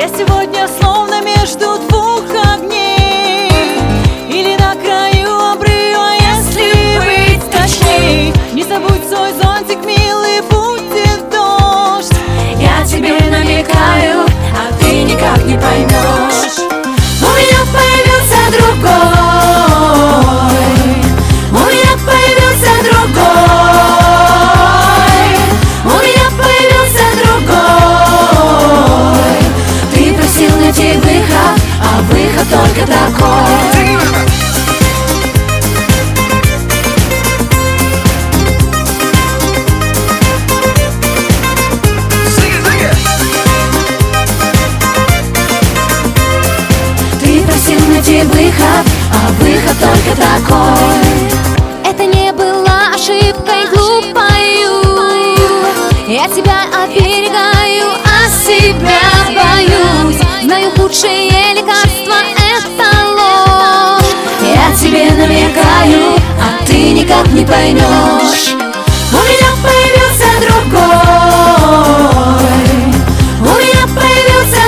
Я сегодня словно между двух огней, или на краю обрыва, если быть точней. Не забудь свой зонтик, милый, будет дождь. Я тебе намекаю, а ты никак не поймешь. У меня появился другой, у меня появился другой, у меня появился другой. Ты просил найти выход, а выход только такой. Найти выход, а выход только такой. Это не была ошибкой глупою. Я тебя оберегаю, а себя боюсь. Знаю, худшее лекарство — это ложь. Я тебе намекаю, а ты никак не поймешь. У меня появился другой, у меня появился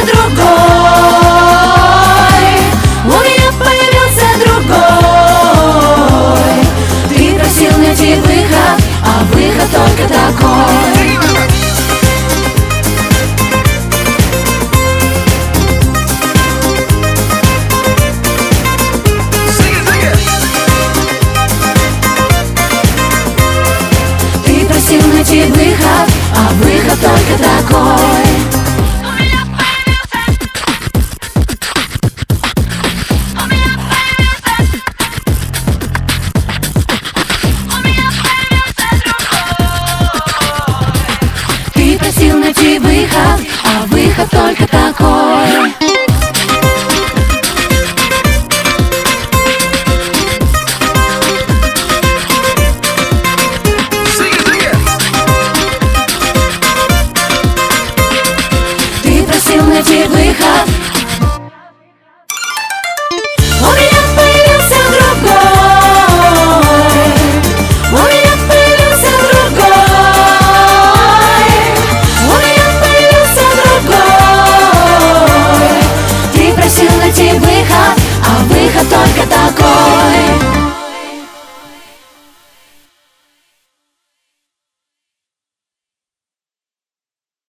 другой, у меня появился другой. Ты просил найти выход, а выход только такой. Ты просил найти выход, а выход только такой. Ты просил найти выход, а выход только такой.